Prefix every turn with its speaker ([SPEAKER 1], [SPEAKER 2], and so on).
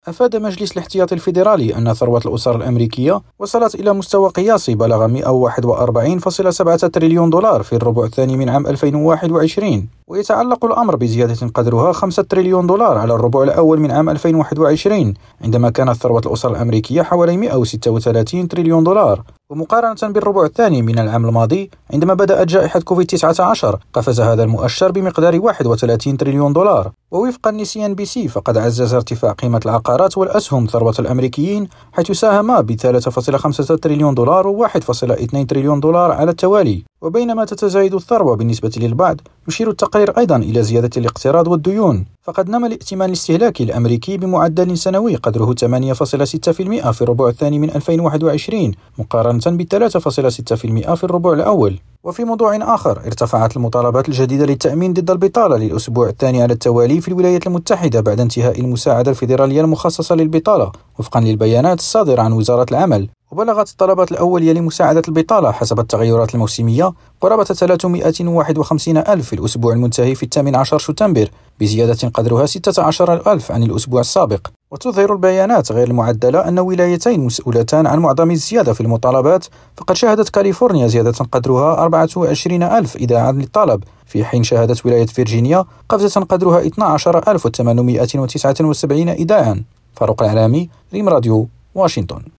[SPEAKER 1] أفاد مجلس الاحتياطي الفيدرالي أن ثروة الأسر الأمريكية وصلت إلى مستوى قياسي بلغ 141.7 تريليون دولار في الربع الثاني من عام 2021، ويتعلق الأمر بزيادة قدرها 5 تريليون دولار على الربع الأول من عام 2021، عندما كانت ثروة الأسر الأمريكية حوالي 136 تريليون دولار. ومقارنة بالربع الثاني من العام الماضي عندما بدأت جائحة كوفيد-19 قفز هذا المؤشر بمقدار 31 تريليون دولار. ووفقا لCNBC فقد عزز ارتفاع قيمة العقارات والأسهم ثروة الأمريكيين، حيث ساهما ب 3.5 تريليون دولار و1.2 تريليون دولار على التوالي. وبينما تتزايد الثروة بالنسبة للبعض، يشير التقرير أيضا إلى زيادة الاقتراض والديون، فقد نما الائتمان الاستهلاكي الأمريكي بمعدل سنوي قدره 8.6% في الربع الثاني من 2021 مقارنة ب 3.6% في الربع الأول. وفي موضوع آخر، ارتفعت المطالبات الجديدة للتأمين ضد البطالة للأسبوع الثاني على التوالي في الولايات المتحدة بعد انتهاء المساعدة الفيدرالية المخصصة للبطالة وفقا للبيانات الصادرة عن وزارة العمل. وبلغت الطلبات الأولية لمساعدة البطالة حسب التغيرات الموسمية قرابة 351 ألف في الأسبوع المنتهي في 18 شتنبر، بزيادة قدرها 16 ألف عن الأسبوع السابق. وتظهر البيانات غير المعدلة أن ولايتين مسؤولتان عن معظم الزيادة في المطالبات، فقد شهدت كاليفورنيا زيادة قدرها 24 ألف إيداعا للطلب، في حين شهدت ولاية فيرجينيا قفزة قدرها 12,879 إيداعا. فاروق العلامي، ريم راديو، واشنطن.